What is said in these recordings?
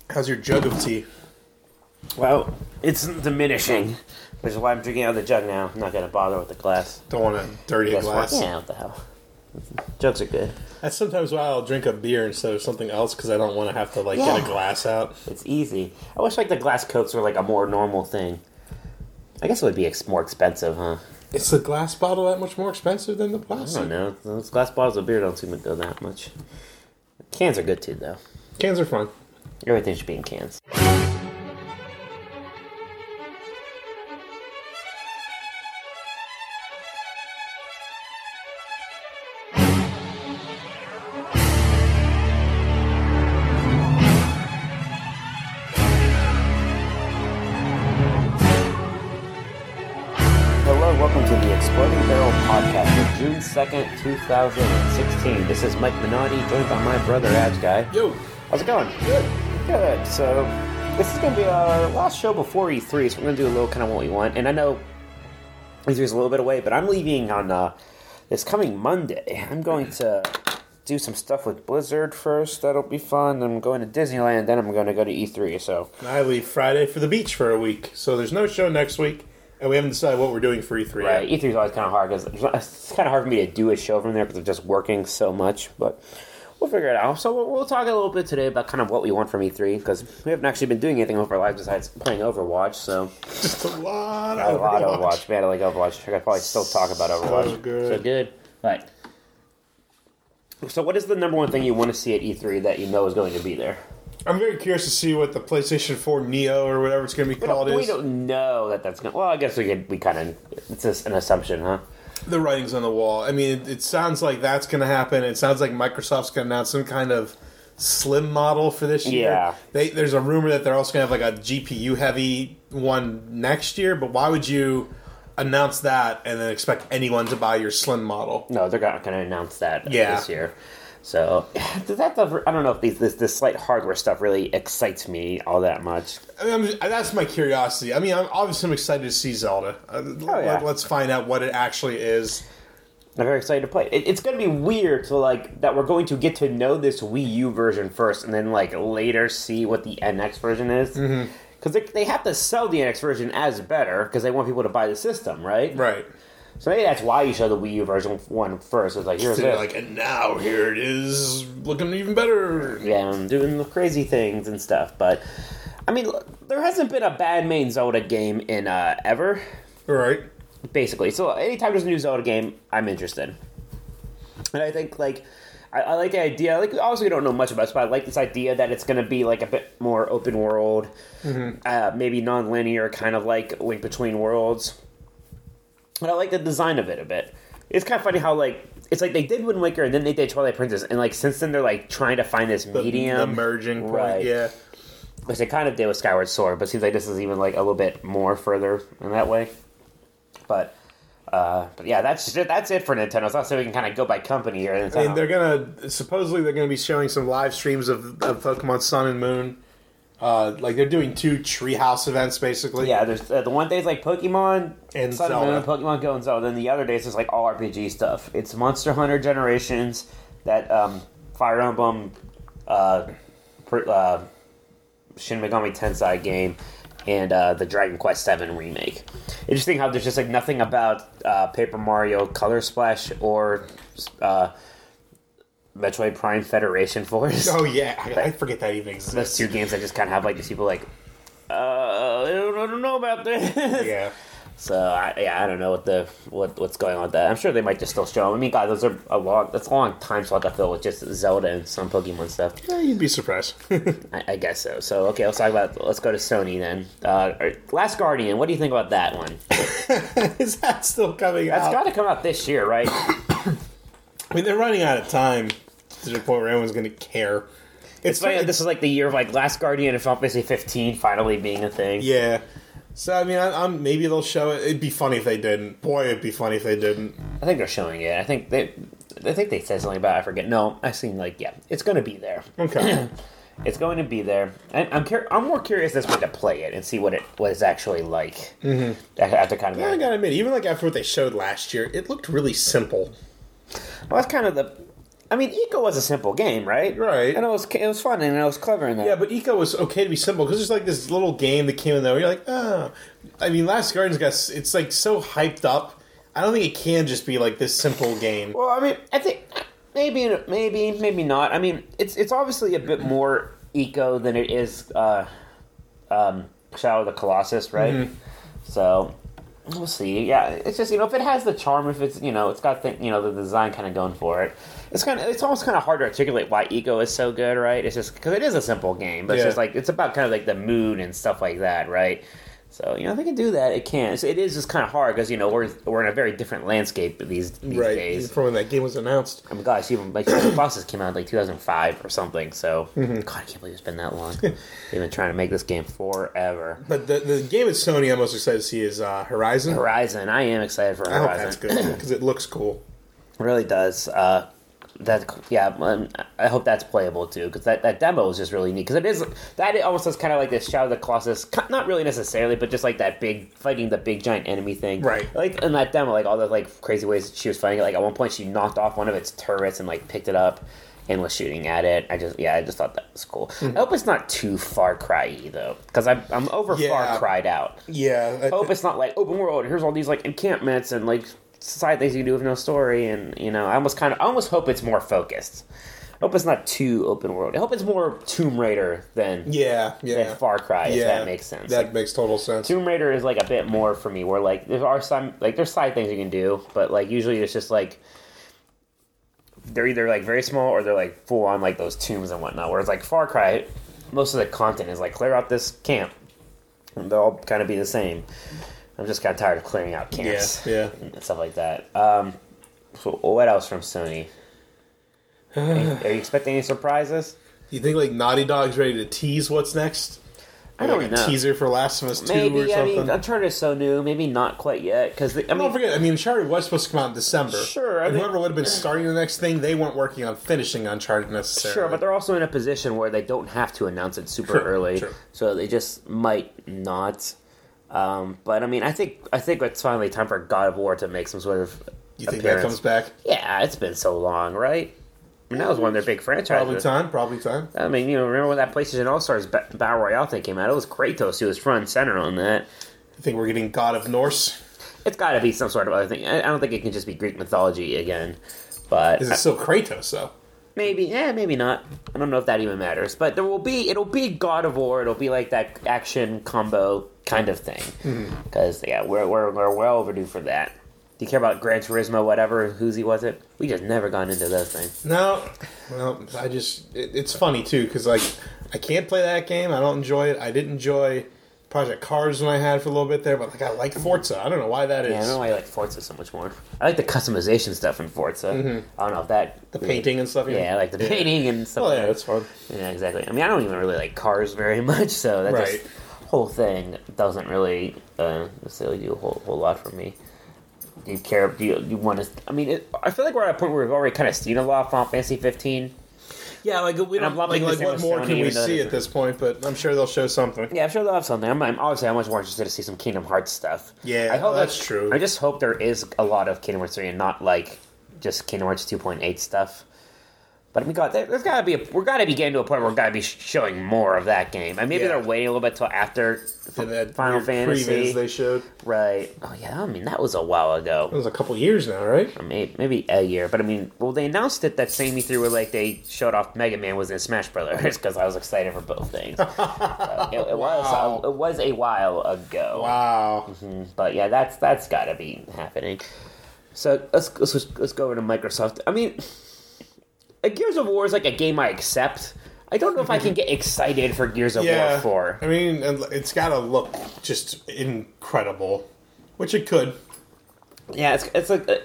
How's your jug of tea? Well, it's diminishing, which is why I'm drinking out of the jug now. I'm not going to bother with the glass. Don't want to dirty a glass. Yeah, what the hell. Jugs are good. That's sometimes why I'll drink a beer instead of something else, because I don't want to have to get a glass out. It's easy. I wish the glass Cokes were a more normal thing. I guess it would be more expensive, huh? Is the glass bottle that much more expensive than the plastic? I don't know. Those glass bottles of beer don't seem to go that much. Cans are good too, though. Cans are fun. Everything should be in cans. Welcome to the Exploding Barrel Podcast for June 2nd, 2016. This is Mike Minotti, joined by my brother, Adge Guy. Yo! How's it going? Good. So, this is going to be our last show before E3, so we're going to do a little kind of what we want. And I know E3 is a little bit away, but I'm leaving on this coming Monday. I'm going to do some stuff with Blizzard first. That'll be fun. I'm going to Disneyland, then I'm going to go to E3, so... I leave Friday for the beach for a week, so there's no show next week. And we haven't decided what we're doing for E3 Right, yet. E3 is always kind of hard, because it's kind of hard for me to do a show from there, because I'm just working so much, but we'll figure it out. So we'll talk a little bit today about kind of what we want from E3, because we haven't actually been doing anything with our lives besides playing Overwatch, so... Just a lot A of lot of Overwatch. Overwatch. We had Overwatch. I could probably still talk about Overwatch. So good. So good. Right. So what is the number one thing you want to see at E3 that you know is going to be there? I'm very curious to see what the PlayStation 4 Neo or whatever it's going to be called We is. don't know that's going to... Well, I guess we kind of... It's just an assumption, huh? The writing's on the wall. I mean, it sounds like that's going to happen. It sounds like Microsoft's going to announce some kind of slim model for this year. Yeah. There's a rumor that they're also going to have a GPU-heavy one next year, but why would you announce that and then expect anyone to buy your slim model? No, they're not going to announce that this year. So, I don't know if this slight hardware stuff really excites me all that much. I mean, that's my curiosity. I mean, I'm excited to see Zelda. Let's find out what it actually is. I'm very excited to play. It's going to be weird to that we're going to get to know this Wii U version first, and then later see what the NX version is. Because they have to sell the NX version as better because they want people to buy the system, right? Right. So maybe that's why you show the Wii U version one first. It's here's it. And now here it is, looking even better. Yeah, I'm doing the crazy things and stuff. But, I mean, there hasn't been a bad main Zelda game in ever. Right. Basically. So anytime there's a new Zelda game, I'm interested. And I think, I like the idea. Obviously, we don't know much about this, but I like this idea that it's going to be, a bit more open world. Maybe non-linear, kind of like Link Between Worlds. But I like the design of it a bit. It's kind of funny how, it's they did Wind Waker and then they did Twilight Princess, and, since then they're, trying to find this medium. The merging point, right. Yeah. Which they kind of did with Skyward Sword, but it seems like this is even, a little bit more further in that way. But yeah, that's it for Nintendo. It's not so we can kind of go by company here. I mean, supposedly they're going to be showing some live streams of Pokemon Sun and Moon. They're doing 2 Treehouse events, basically. Yeah, there's the one day's Pokemon and Sun Zelda. And Moon, Pokemon Go and Zelda. Then the other days is all RPG stuff. It's Monster Hunter Generations, that Fire Emblem, Shin Megami Tensei game, and the Dragon Quest VII remake. Interesting how there's just nothing about Paper Mario Color Splash or Metroid Prime Federation Force. Oh yeah, I forget that even exists. Those 2 games that just kind of have these people I don't know about this. Yeah. So I don't know what's going on with that. I'm sure they might just still show them. I mean, God, that's a long time slot to fill with just Zelda and some Pokemon stuff. Yeah, you'd be surprised. I guess so. So okay, let's go to Sony then. Last Guardian. What do you think about that one? Is that still coming out? That's got to come out this year, right? I mean, they're running out of time to the point where everyone's going to care. It's funny. This is the year of Last Guardian and Final Fantasy 15 finally being a thing. Yeah. So I mean, I'm maybe they'll show it. It'd be funny if they didn't. Boy, it'd be funny if they didn't. I think they're showing it. I think they said something about it. I forget. No, I seen it's going to be there. Okay. It's going to be there. I'm more curious this way to play it and see what it's actually like. Mm-hmm. After kind of. Yeah, I gotta admit, even after what they showed last year, it looked really simple. Well, that's kind of I mean, Eco was a simple game, right? Right. And it was fun and it was clever in that. Yeah, but Eco was okay to be simple because there's like this little game that came in there where you're like, oh. I mean, Last Guardian's it's like so hyped up. I don't think it can just be like this simple game. Well, I mean, I think maybe not. I mean, it's obviously a bit more Eco than it is Shadow of the Colossus, right? Mm-hmm. So we'll see. Yeah, it's just if it has the charm, if it's it's got the the design kind of going for it. It's almost kind of hard to articulate why Eco is so good, right? It's just because it is a simple game, but it's just like it's about kind of like the mood and stuff like that, right? So if they can do that, it can. So it is just kind of hard because we're in a very different landscape these days. From when that game was announced. I mean, gosh, even like the Colossus came out in like 2005 or something. So God, I can't believe it's been that long. They've been trying to make this game forever. But the game at Sony I'm most excited to see is Horizon. Horizon, I am excited for Horizon. I hope that's good because it looks cool. It really does. I hope that's playable too because that demo is just really neat because it almost is kind of like this Shadow of the Colossus, not really necessarily, but just like that fighting the big giant enemy thing, right? Like in that demo, like all the like crazy ways she was fighting it. Like at one point, she knocked off one of its turrets and like picked it up and was shooting at it. I just thought that was cool. Mm-hmm. I hope it's not too Far Cry-y though because I'm over Far Cry'd out. Yeah, I hope it's not like open world. Here's all these like encampments and like side things you can do with no story, and I almost hope it's more focused. I hope it's not too open world. I hope it's more Tomb Raider than Far Cry. If that makes sense. That makes total sense. Tomb Raider is like a bit more for me, where like there's side things you can do, but like usually it's just like they're either like very small or they're like full on like those tombs and whatnot. Whereas like Far Cry, most of the content is like clear out this camp, and they'll all kind of be the same. I'm just kind of tired of clearing out camps and stuff like that. So what else from Sony? Are you expecting any surprises? You think like Naughty Dog's ready to tease what's next? I don't know. A teaser for Last of Us 2 maybe, or something? I mean, Uncharted is so new. Maybe not quite yet. Don't forget, Uncharted was supposed to come out in December. Sure. Whoever would have been starting the next thing, they weren't working on finishing Uncharted necessarily. Sure, but they're also in a position where they don't have to announce it super early. True. So they just might not. But I mean, I think it's finally time for God of War to make some sort of. You think that comes back? Yeah, it's been so long, right? I mean, that was one of their big franchises. Probably time. I mean, remember when that PlayStation All-Stars Battle Royale thing came out? It was Kratos who was front and center on that. You think we're getting God of Norse? It's got to be some sort of other thing. I don't think it can just be Greek mythology again. But is it still Kratos though? Maybe, maybe not. I don't know if that even matters. But it'll be God of War. It'll be like that action combo kind of thing. Because we're well overdue for that. Do you care about Gran Turismo, whatever? Whose was it? We just never gone into those things. No. Well, it's funny too because like I can't play that game. I don't enjoy it. I didn't enjoy Project Cars when I had for a little bit there, but like I like Forza. I don't know why that is. Yeah, I don't know why I like Forza so much more. I like the customization stuff in Forza. I don't know if that... The painting and stuff? Yeah, I like the painting and stuff. Oh, yeah, that's fun. Yeah, exactly. I mean, I don't even really like cars very much, so that just whole thing doesn't really necessarily do a whole lot for me. Do you care? Do you want to... I mean, I feel like we're at a point where we've already kind of seen a lot of Final Fantasy 15. Yeah, like we don't like what more can we see at this point? But I'm sure they'll show something. Yeah, I'm sure they'll have something. I'm much more interested to see some Kingdom Hearts stuff. Yeah, I hope that's true. I just hope there is a lot of Kingdom Hearts 3 and not like just Kingdom Hearts 2.8 stuff. But I mean, God, there's got to be we're got to be getting to a point where we're got to be showing more of that game. And maybe they're waiting a little bit till after Final Fantasy. They showed, right? Oh yeah, I mean that was a while ago. It was a couple years now, right? Maybe a year. But I mean, well, they announced it that same E3 where like they showed off Mega Man was in Smash Brothers because I was excited for both things. It was a while ago. Wow. But yeah, that's got to be happening. So let's go over to Microsoft. I mean. Gears of War is like a game I accept. I don't know if I can get excited for Gears of War 4. I mean, it's got to look just incredible, which it could. Yeah, it's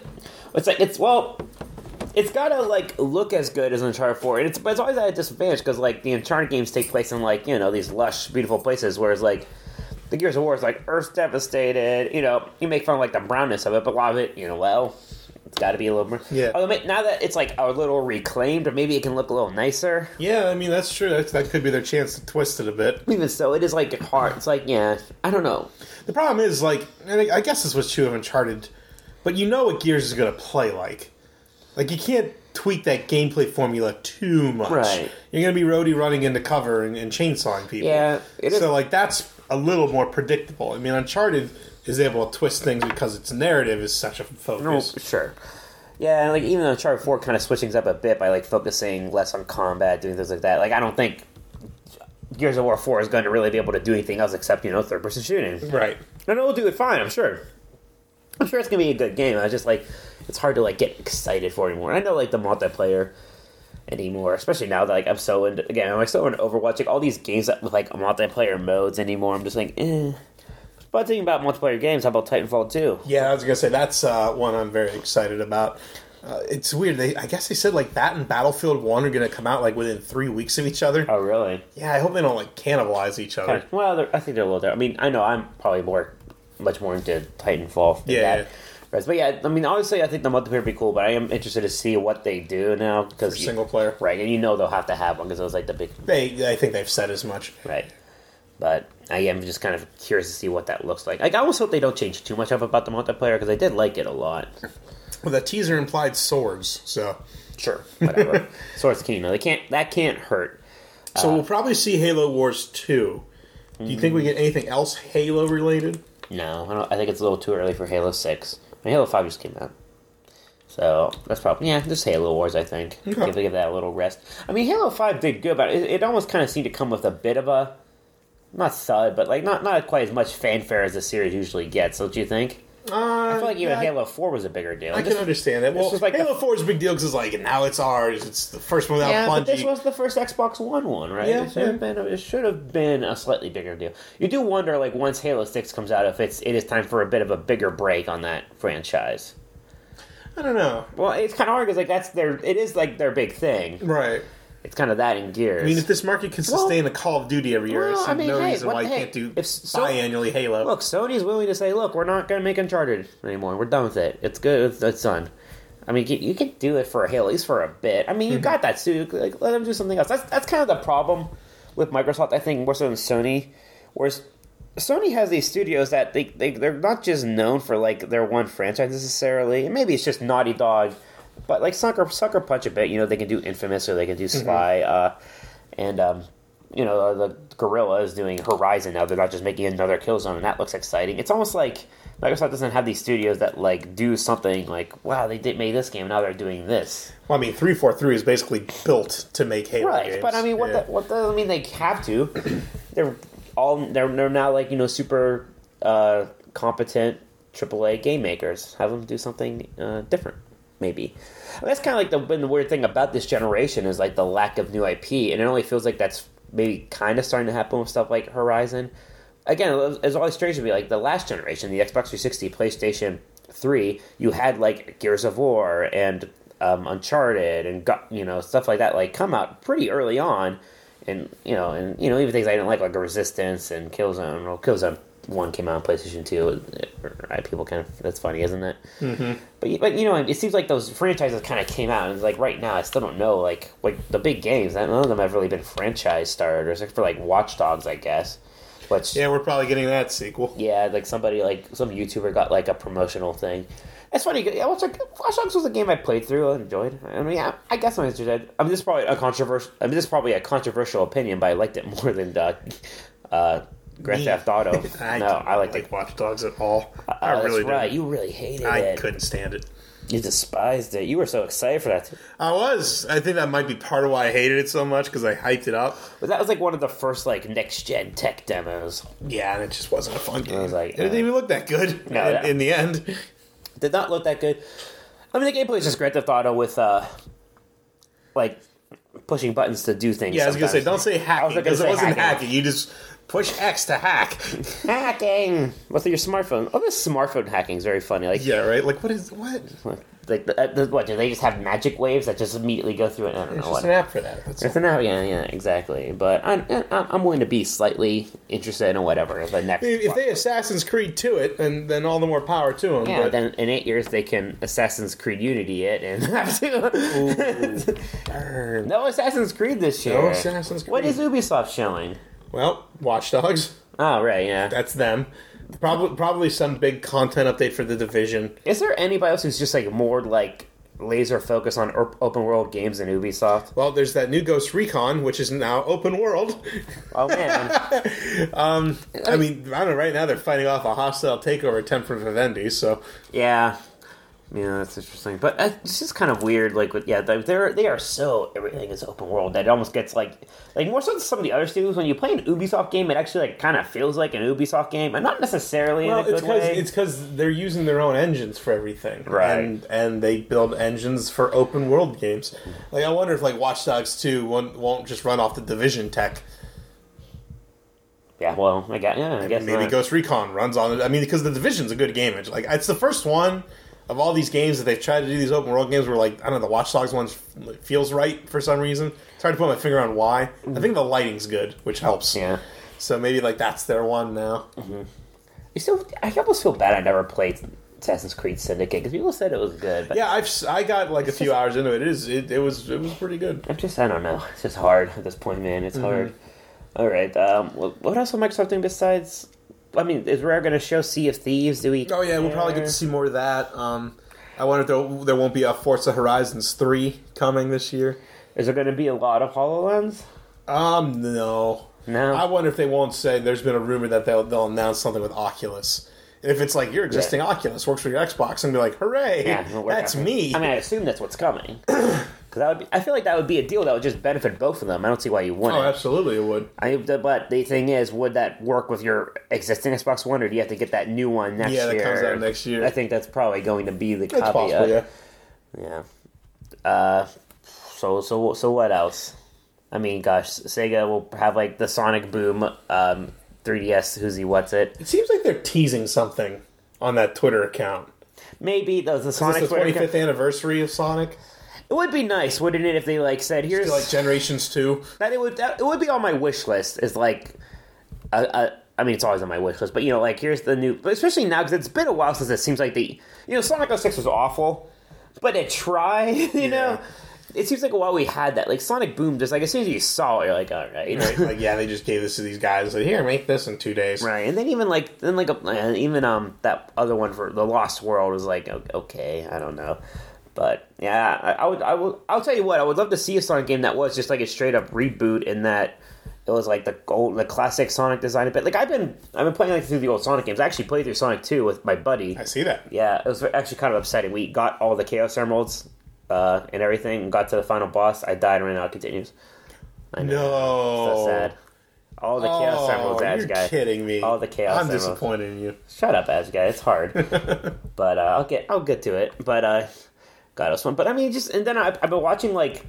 got to like look as good as Uncharted 4, and it's always at a disadvantage because like the Uncharted games take place in like these lush, beautiful places, whereas like the Gears of War is like Earth's devastated. You make fun of like the brownness of it, but a lot of it, it's got to be a little more. Yeah. Although now that it's like a little reclaimed, or maybe it can look a little nicer. Yeah, I mean that's true. That could be their chance to twist it a bit. Even so, it is like hard. It's like I don't know. The problem is like, and I guess this was true of Uncharted, but what Gears is going to play like. Like you can't tweak that gameplay formula too much. Right. You're going to be roadie running into cover and chainsawing people. Yeah, it is. So, like, that's a little more predictable. I mean, Uncharted is able to twist things because its narrative is such a focus. Oh, sure. Yeah, and like even Uncharted 4 kind of switching things up a bit by like focusing less on combat, doing things like that. Like I don't think Gears of War 4 is going to really be able to do anything else except, third-person shooting. Right. And it'll do it fine, I'm sure. I'm sure it's going to be a good game. I just like it's hard to like get excited for it anymore. And I know like the multiplayer anymore, especially now that like I'm so into Overwatch, like all these games that with like multiplayer modes anymore. I'm just like, eh. But thinking about multiplayer games, how about Titanfall 2? Yeah, I was gonna say that's one I'm very excited about. It's weird. I guess they said like that and Battlefield 1 are gonna come out like within 3 weeks of each other. Oh, really? Yeah, I hope they don't like cannibalize each other. Well, I think they're a little different. I mean, I know I'm probably much more into Titanfall than that. But yeah, I mean, honestly, I think the multiplayer would be cool, but I am interested to see what they do now because single player, right? And they'll have to have one because it was like the big. I think they've said as much, right? But I am just kind of curious to see what that looks like. Like, I almost hope they don't change too much up about the multiplayer because I did like it a lot. Well, the teaser implied swords, so sure, whatever. Swords King, that can't hurt. So we'll probably see Halo Wars 2. Do you think we get anything else Halo related? No, I think it's a little too early for Halo 6. I mean, Halo 5 just came out. So that's probably just Halo Wars. I think give that a little rest. I mean, Halo 5 did good, but it almost kind of seemed to come with a bit of a not thud, but like not quite as much fanfare as the series usually gets. Don't you think? I feel like even Halo 4 was a bigger deal. I can understand that. Well, like Halo 4 is a big deal because it's like now it's ours. It's the first one without Bungie. But this was the first Xbox One, right? Yeah, it should have been a slightly bigger deal. You do wonder, like once Halo 6 comes out, if it is time for a bit of a bigger break on that franchise. I don't know. Well, it's kind of hard because like it is like their big thing, right? It's kind of that in Gears. I mean, if this market can sustain a Call of Duty every year, I see no reason why you can't do biannually Halo. Look, Sony's willing to say, look, we're not going to make Uncharted anymore. We're done with it. It's good. It's done. I mean, you can do it for a Halo, at least for a bit. I mean, you got that studio. Like, let them do something else. That's kind of the problem with Microsoft, I think, more so than Sony. Whereas Sony has these studios that they're not just known for, like, their one franchise necessarily. And maybe it's just Naughty Dog. But like Sucker Punch a bit, they can do Infamous or they can do Spy, the Guerrilla is doing Horizon now. They're not just making another Killzone, and that looks exciting. It's almost like Microsoft doesn't have these studios that like do something like, wow, they made this game, now they're doing this. Well, I mean, 343 is basically built to make Halo games. But I mean, I mean, they have to. they're now like super competent AAA game makers. Have them do something different. Maybe. That's kind of like the weird thing about this generation is like the lack of new IP, and it only feels like that's maybe kind of starting to happen with stuff like Horizon. Again, it's always strange to me, like the last generation, the Xbox 360, PlayStation 3, you had like Gears of War and Uncharted and stuff like that like come out pretty early on, and even things I didn't like Resistance and Killzone. Well, Killzone 1 came out on PlayStation 2. Right, people kind of, that's funny, isn't it? Mm-hmm. But it seems like those franchises kind of came out, and like right now, I still don't know like the big games. None of them have really been franchise starters, except for like Watch Dogs, I guess. Which we're probably getting that sequel. Yeah, like somebody like some YouTuber got like a promotional thing. It's funny. Yeah, Watch Dogs was a game I played through and enjoyed. I mean, I guess I'm interested. This is probably a controversial opinion, but I liked it more than Grand Theft Auto. I like Watch Dogs at all. I really that's right. didn't. You really hated it. I couldn't stand it. You despised it. You were so excited for that. I was. I think that might be part of why I hated it so much, because I hyped it up. But that was like one of the first like next-gen tech demos. Yeah, and it just wasn't a fun game. I was like, it didn't even look that good in the end. Did not look that good. I mean, the gameplay is just Grand Theft Auto with like pushing buttons to do things. Yeah, I was going to say, don't say hacking, because it wasn't hacking. You just push X to hack. Hacking with your smartphone. Oh, this smartphone hacking is very funny. Like, yeah, right. Like, what? Like, what? Do they just have magic waves that just immediately go through it? I don't know. It's just an app for that. It's an app. Yeah, exactly. But I'm willing to be slightly interested in whatever the next. If they Assassin's Creed to it, then all the more power to them. Yeah, but then in 8 years they can Assassin's Creed Unity it and have to. No Assassin's Creed this year. No Assassin's Creed. What is Ubisoft showing? Well, Watch Dogs. Oh, right, yeah. That's them. Probably some big content update for The Division. Is there anybody else who's just like more like laser focus on open world games in Ubisoft. Well, there's that new Ghost Recon, which is now open world. Oh man. I mean, I don't know. Right now, they're fighting off a hostile takeover attempt from Vivendi. So Yeah, that's interesting. But it's just kind of weird. Like, they are so everything is open world that it almost gets like more so than some of the other studios. When you play an Ubisoft game, it actually like kind of feels like an Ubisoft game, and not necessarily in a good way. It's because they're using their own engines for everything, right? And they build engines for open world games. Like, I wonder if like Watch Dogs 2 won't just run off the Division tech. Yeah, well, I guess maybe not. Ghost Recon runs on it. I mean, because the Division's a good game. It's like it's the first one of all these games that they've tried to do these open world games where, like, I don't know, the Watch Dogs one feels right for some reason. It's hard to put my finger on why. I think the lighting's good, which helps. Yeah. So maybe like that's their one now. Mm-hmm. I almost feel bad I never played Assassin's Creed Syndicate because people said it was good. But yeah, I got like a few hours into it. It was pretty good. I don't know. It's just hard at this point, man. It's hard. All right. What else will Microsoft doing besides? I mean, is Rare going to show Sea of Thieves? Do we? Oh yeah, we'll probably get to see more of that. I wonder if there won't be a Forza Horizons 3 coming this year. Is there going to be a lot of HoloLens? No. I wonder if they won't say. There's been a rumor that they'll announce something with Oculus. If it's like your existing Oculus works for your Xbox, and be like, hooray, that's me. I mean, I assume that's what's coming. Because I feel like that would be a deal that would just benefit both of them. I don't see why you wouldn't. Oh, absolutely, it would. But the thing is, would that work with your existing Xbox One, or do you have to get that new one next year? Yeah, that comes out next year. I think that's probably going to be the caveat. Possible, yeah. So what else? I mean, gosh, Sega will have like the Sonic Boom 3DS Who's What's It. It seems like they're teasing something on that Twitter account. Maybe the Sonic. Is this the 25th anniversary of Sonic? It would be nice, wouldn't it, if they like said, "Here's like Generations 2." It would be on my wish list. Is like, I mean, it's always on my wish list, but like here's the new, especially now because it's been a while since it seems like Sonic 06 was awful, but it tried. You know, it seems like a while we had that. Like Sonic Boom, just like as soon as you saw it, you're like, all right, like they just gave this to these guys. Like, here, make this in 2 days, right? And then even that other one for the Lost World was like, okay, I don't know. But yeah, I'll tell you what, I would love to see a Sonic game that was just like a straight up reboot in that it was like the classic Sonic design. But like I've been playing like through the old Sonic games. I actually played through Sonic 2 with my buddy. I see that. Yeah, it was actually kind of upsetting. We got all the Chaos Emeralds and everything, and got to the final boss. I died and now it continues. I know. No. So sad. All the Chaos Emeralds, Ash guy. You're kidding me. All the Chaos Emeralds. I'm disappointed in you. Shut up, Ash guy. It's hard. But I'll get to it. But God, it was fun. But I mean, and then I've been watching like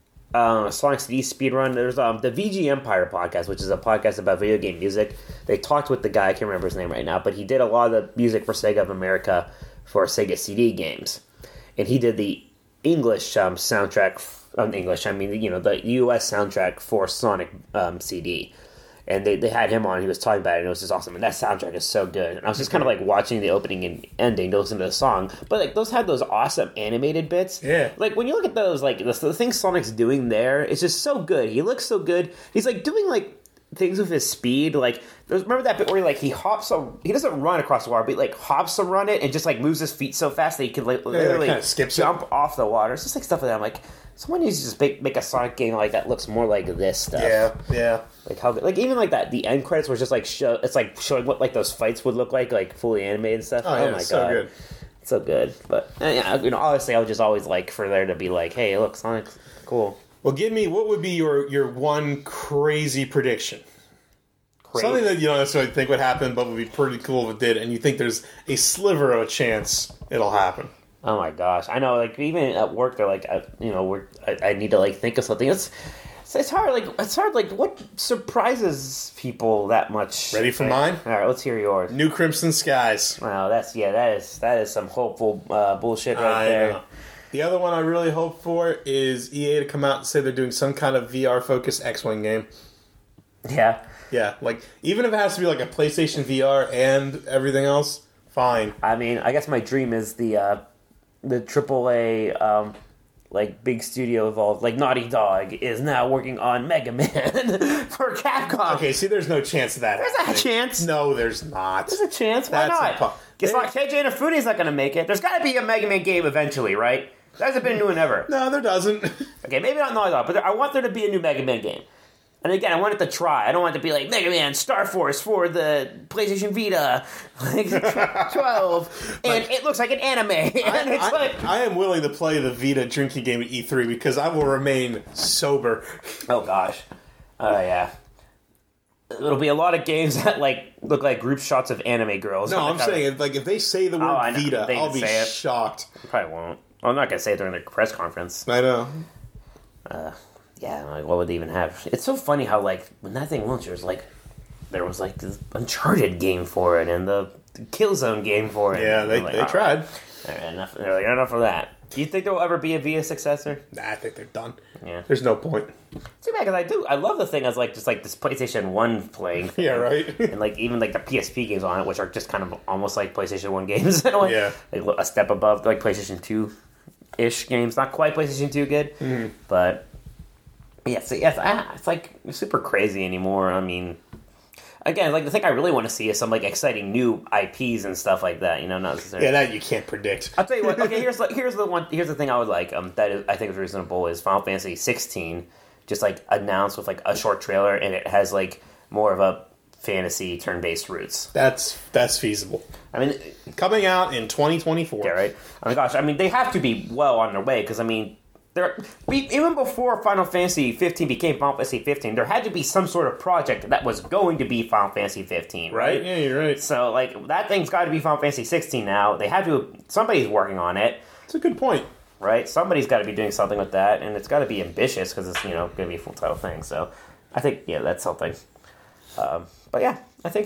Sonic CD speedrun. There's the VG Empire podcast, which is a podcast about video game music. They talked with the guy, I can't remember his name right now, but he did a lot of the music for Sega of America for Sega CD games. And he did the English soundtrack. English, I mean, the US soundtrack for Sonic CD. And they had him on, he was talking about it, and it was just awesome. And that soundtrack is so good. And I was just kind of like watching the opening and ending to listen to the song. But like those had those awesome animated bits. Yeah. Like when you look at those, like the thing Sonic's doing there, it's just so good. He looks so good. He's like doing like things with his speed. Like remember that bit where he hops, he doesn't run across the water, but he like hops to run it and just like moves his feet so fast that he can like literally kind of skips jump off the water. It's just like stuff like that. I'm like, someone needs to just make a Sonic game like that looks more like this stuff. Yeah. Like how, like even like that, the end credits were just like it's like showing what like those fights would look like fully animated and stuff. Oh, my so god, good. It's so good. But yeah, obviously I would just always like for there to be like, hey, look, Sonic's cool. Well, give me what would be your one crazy prediction? Something that you don't necessarily think would happen, but would be pretty cool if it did, and you think there's a sliver of a chance it'll happen. Oh my gosh, I know. Like even at work, they're like, I need to like think of something. It's hard. Like it's hard. Like what surprises people that much? Ready for mine? All right, let's hear yours. New Crimson Skies. Wow, that is some hopeful bullshit right there. Know. The other one I really hope for is EA to come out and say they're doing some kind of VR-focused X-Wing game. Yeah. Yeah, like, even if it has to be like a PlayStation VR and everything else, fine. I mean, I guess my dream is the AAA, like, big studio involved, like Naughty Dog, is now working on Mega Man for Capcom. Okay, see, there's no chance of that There's happening. a chance. No, there's not. There's a chance. Why not? Guess what? KJ Inafune's not going to make it. There's got to be a Mega Man game eventually, right? There hasn't been a new one ever. No, there doesn't. Okay, maybe not Naughty Dog, but I want there to be a new Mega Man game. And again, I want it to try. I don't want it to be like Mega Man Star Force for the PlayStation Vita, like 12, and it looks like an anime. And I am willing to play the Vita drinking game at E3 because I will remain sober. Oh gosh, yeah. It'll be a lot of games that like look like group shots of anime girls. No, I'm saying like if they say the word Vita, I'll be shocked. I probably won't. I'm not gonna say it during the press conference. I know. Yeah, like what would they even have? It's so funny how like when that thing launched, there was like this Uncharted game for it and the Killzone game for it. Yeah, they tried. All right, enough. They're like, enough of that. Do you think there will ever be a Vita successor? Nah, I think they're done. Yeah, there's no point. Too bad because I love the thing as like just like this PlayStation 1 playing thing. Yeah, right. And like even like the PSP games on it, which are just kind of almost like PlayStation 1 games in a way. Yeah, like a step above like PlayStation 2 ish games. Not quite PlayStation 2 good, but. Yes, it's like super crazy anymore. I mean, again, like the thing I really want to see is some like exciting new IPs and stuff like that. You know, not necessarily. Yeah, that you can't predict. I'll tell you what. Okay, here's the thing I would like. I think is reasonable is Final Fantasy 16 just like announced with like a short trailer and it has like more of a fantasy turn-based roots. That's feasible. I mean, coming out in 2024. Yeah, right. Oh my gosh, I mean they have to be well on their way because I mean. Even before Final Fantasy 15 became Final Fantasy 15, there had to be some sort of project that was going to be Final Fantasy 15, right? Yeah, you're right. So, like, that thing's got to be Final Fantasy 16 now. They have to... Somebody's working on it. That's a good point. Right? Somebody's got to be doing something with that, and it's got to be ambitious because it's, going to be a full-title thing. So, I think, yeah, that's something. But, yeah, I think...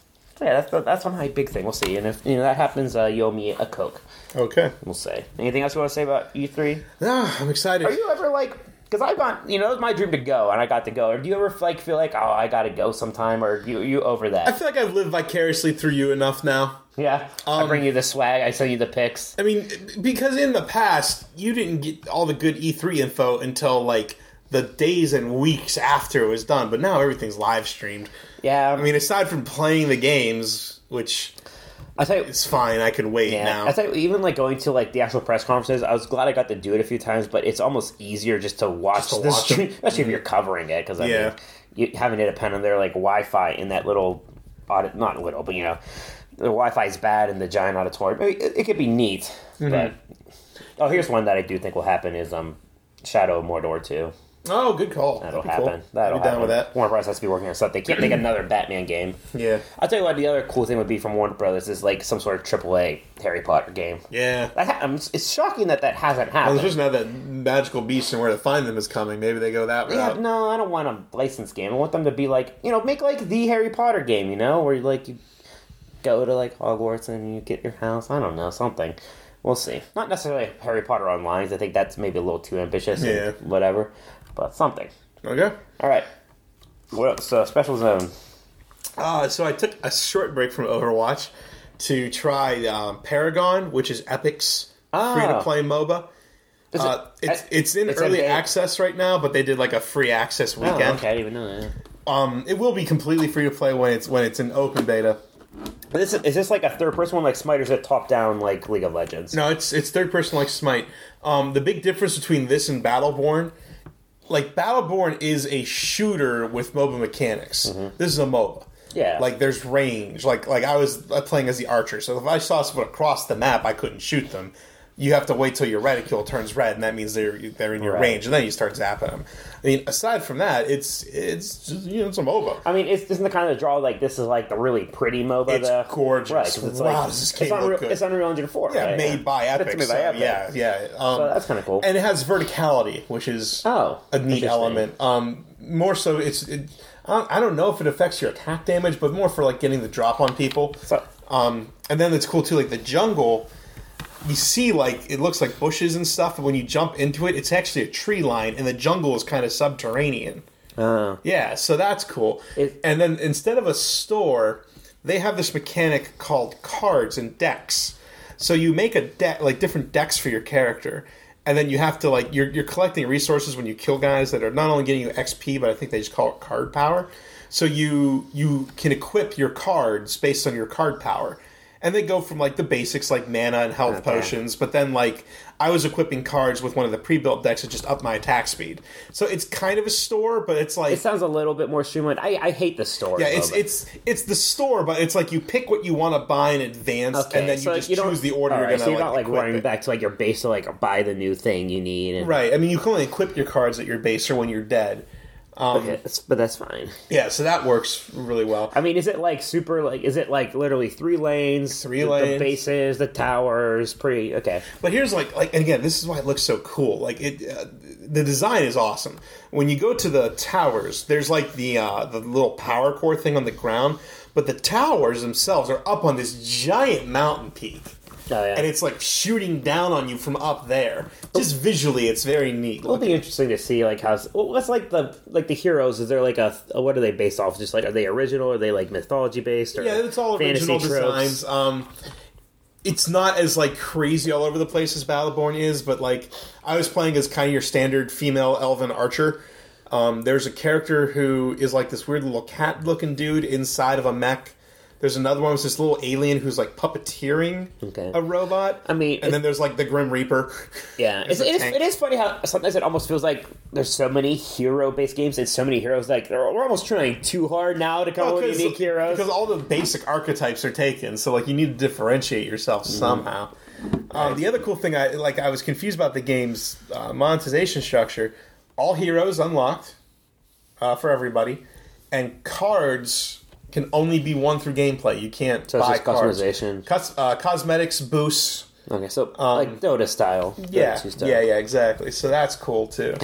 that's one big thing. We'll see. And if that happens, you owe me a Coke. Okay. We'll say. Anything else you want to say about E3? No, I'm excited. Are you ever like... Because I got... it was my dream to go, and I got to go. Or do you ever like feel like, oh, I got to go sometime? Or you over that? I feel like I've lived vicariously through you enough now. Yeah? I bring you the swag. I send you the pics. I mean, because in the past, you didn't get all the good E3 info until, like, the days and weeks after it was done. But now everything's live streamed. Yeah. I mean, aside from playing the games, which... I tell you, it's fine. I can wait now. I tell you, even like going to like the actual press conferences, I was glad I got to do it a few times. But it's almost easier just to watch the stream, especially if you're covering it. Because I mean, having to depend on their like Wi-Fi in that little, not little, but the Wi-Fi is bad in the giant auditorium. I mean, it could be neat. But here's one that I do think will happen: is Shadow of Mordor 2. Oh, good call. That'll happen. Cool. That'll happen. Down with that. Warner Bros. Has to be working on stuff. They can't make another Batman game. Yeah. I'll tell you what, the other cool thing would be from Warner Brothers is like some sort of AAA Harry Potter game. Yeah. It's shocking that hasn't happened. Well, there's just now that Magical Beasts and Where to Find Them is coming. Maybe they go that route. Yeah, no, I don't want a licensed game. I want them to be like, make like the Harry Potter game, where you go to like Hogwarts and you get your house. I don't know, something. We'll see. Not necessarily Harry Potter Online. I think that's maybe a little too ambitious. Yeah. And whatever, but something. Okay. All right. What else? Special Zone. So I took a short break from Overwatch to try Paragon, which is Epic's free-to-play MOBA. It's in early access right now, but they did like a free access weekend. Oh, okay, I didn't even know that. It will be completely free-to-play when it's in open beta. Is this like a third-person one like Smite, or is it top-down like League of Legends? No, it's third-person like Smite. The big difference between this and Battleborn... Like, Battleborn is a shooter with MOBA mechanics. This is a MOBA. Yeah. Like, there's range. Like I was playing as the archer, so if I saw someone across the map, I couldn't shoot them. You have to wait till your reticule turns red, and that means they're in your range, and then you start zapping them. I mean, aside from that, it's just, it's a MOBA. I mean, isn't the kind of draw like this is like the really pretty MOBA? It's gorgeous. Right, it's wow, does this game look good? It's Unreal Engine 4. Yeah, right? made by Epic. It's made by Epic. Yeah. So that's kind of cool. And it has verticality, which is a neat element. More so, I don't know if it affects your attack damage, but more for like getting the drop on people. So, and then it's cool too, like the jungle. You see, like, it looks like bushes and stuff, but when you jump into it, it's actually a tree line, and the jungle is kind of subterranean. Yeah, so that's cool. And then instead of a store, they have this mechanic called cards and decks. So you make a deck, like different decks for your character, and then you have to, like, you're collecting resources when you kill guys that are not only getting you XP, but I think they just call it card power. So you can equip your cards based on your card power. And they go from, like, the basics, like mana and health potions, but then, like, I was equipping cards with one of the pre-built decks that just upped my attack speed. So it's kind of a store, but it's like... It sounds a little bit more streamlined. I hate the store. Yeah, it's the store, but it's like you pick what you want to buy in advance, and then you just choose the order you're going to, so you're not, like, running back to, like, your base to, like, buy the new thing you need. And... Right. I mean, you can only equip your cards at your base or when you're dead. Okay, but that's fine. Yeah, so that works really well. I mean, is it like super, like, is it like literally 3 lanes? The bases, the towers, pretty, okay. But here's like, and again, this is why it looks so cool. Like, the design is awesome. When you go to the towers, there's like the little power core thing on the ground, but the towers themselves are up on this giant mountain peak. Oh, yeah. And it's like shooting down on you from up there. Just visually, it's very neat. It'll be interesting to see like how. What's like the heroes? Is there like a what are they based off? Just like, are they original? Or are they like mythology based? Or yeah, it's all original designs. It's not as like crazy all over the place as Battleborn is, but like I was playing as kind of your standard female elven archer. There's a character who is like this weird little cat-looking dude inside of a mech. There's another one with this little alien who's like puppeteering a robot. I mean, and then there's like the Grim Reaper. Yeah, it is funny how sometimes it almost feels like there's so many hero-based games and so many heroes. Like we're almost trying too hard now to come up with unique heroes because all the basic archetypes are taken. So like you need to differentiate yourself somehow. The other cool thing I was confused about the game's monetization structure. All heroes unlocked for everybody, and cards can only be won through gameplay. You can't buy cards. Customization. Cosmetics, boosts. Okay, so like Dota style. Yeah, exactly. So that's cool too.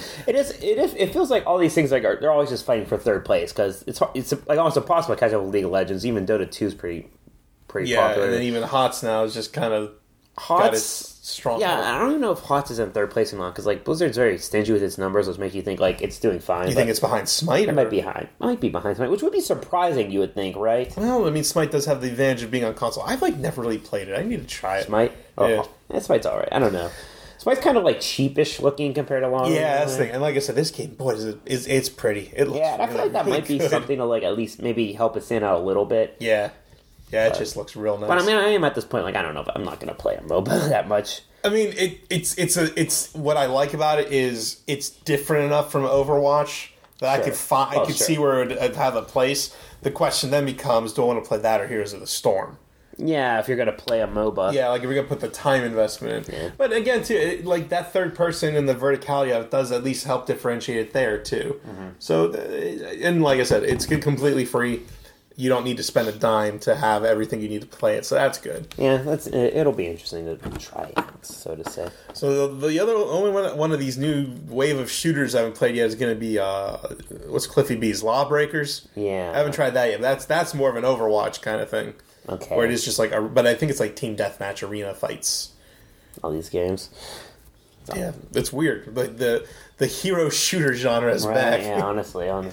It feels like all these things like they're always just fighting for third place because it's like almost impossible to catch up with League of Legends. Even Dota 2 is pretty popular. And then even HOTS now is just kind of got its strong. Yeah, I don't even know if HOTS is in third place or not because like Blizzard's very stingy with its numbers, which makes you think like it's doing fine. You think it's behind Smite? It might be behind Smite, which would be surprising. You would think, right? Well, I mean, Smite does have the advantage of being on console. I've like never really played it. I need to try it. Smite? Yeah. Smite's alright. I don't know. Smite's kind of like cheapish looking compared to long. Yeah, that's the thing. And like I said, this game, boy, it's pretty. It looks I feel like that might be something to like at least maybe help it stand out a little bit. Yeah. Yeah, it just looks real nice. But I mean, I am at this point, like, I don't know if I'm not going to play a MOBA that much. I mean, it's what I like about it is it's different enough from Overwatch that I could see where it would have a place. The question then becomes, do I want to play that or Heroes of the Storm? Yeah, if you're going to play a MOBA. Yeah, like if you're going to put the time investment in. Yeah. But again, too, like that third person and the verticality of it does at least help differentiate it there, too. Mm-hmm. So, and like I said, it's completely free. You don't need to spend a dime to have everything you need to play it, so that's good. Yeah, it'll be interesting to try it, so to say. So the only one of these new wave of shooters I haven't played yet is going to be what's Cliffy B's Lawbreakers. Yeah, I haven't tried that yet. That's more of an Overwatch kind of thing. Okay, where it is just like, but I think it's like team deathmatch arena fights. All these games. Yeah, it's weird. Like the hero shooter genre is back. Yeah, honestly. All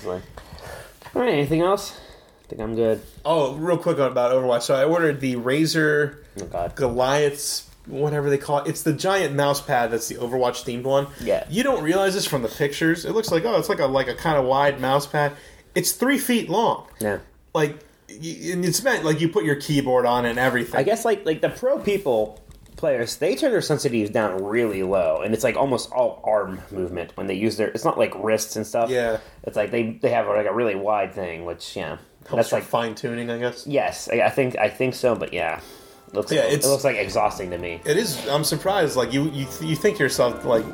right, anything else? I think I'm good. Oh, real quick about Overwatch. So I ordered the Razer Goliath's, whatever they call it. It's the giant mouse pad that's the Overwatch themed one. Yeah. You don't realize this from the pictures. It looks like, it's like a kind of wide mouse pad. It's 3 feet long. Yeah. Like, and it's meant, like, you put your keyboard on and everything. I guess, like the pro players, they turn their sensitivities down really low, and it's like almost all arm movement when they use it's not like wrists and stuff. Yeah. It's like they have like a really wide thing, which, yeah. That's like fine tuning, I guess. Yes, I think so, but yeah, it looks like exhausting to me. It is. I'm surprised. Like you think to yourself like,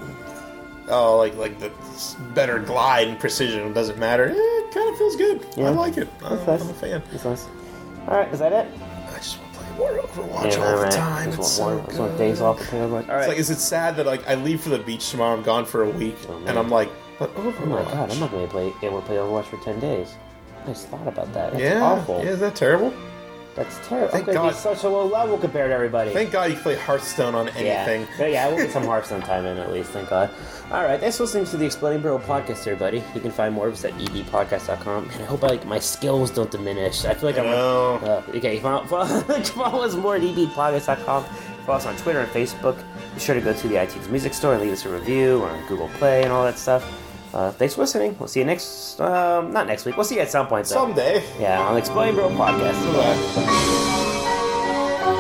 oh, like the better glide and precision doesn't matter. It kind of feels good. Yeah. I like it. I'm a fan. That's nice. All right, is that it? I just want to play more Overwatch all the time. It's so good. Want days off to play Overwatch. All right. It's like, is it sad that like I leave for the beach tomorrow? I'm gone for a week, and I'm like, but Overwatch. Oh my god, I'm not going to be able to play Overwatch for 10 days. I just thought about that. That's awful. Yeah, is that terrible? That's terrible. I'm going to be such a low level compared to everybody. Thank God you can play Hearthstone on anything. Yeah, we'll get some Hearthstone time in at least, thank God. All right, thanks for listening to the Exploding Barrel podcast, everybody. You can find more of us at edpodcast.com. And I hope my skills don't diminish. I feel like okay, follow us more at edpodcast.com. Follow us on Twitter and Facebook. Be sure to go to the iTunes Music Store and leave us a review. We're on Google Play and all that stuff. Thanks for listening. We'll see you not next week. We'll see you at some point, though. Someday. Yeah, on the Exploding Bro Podcast. Bye.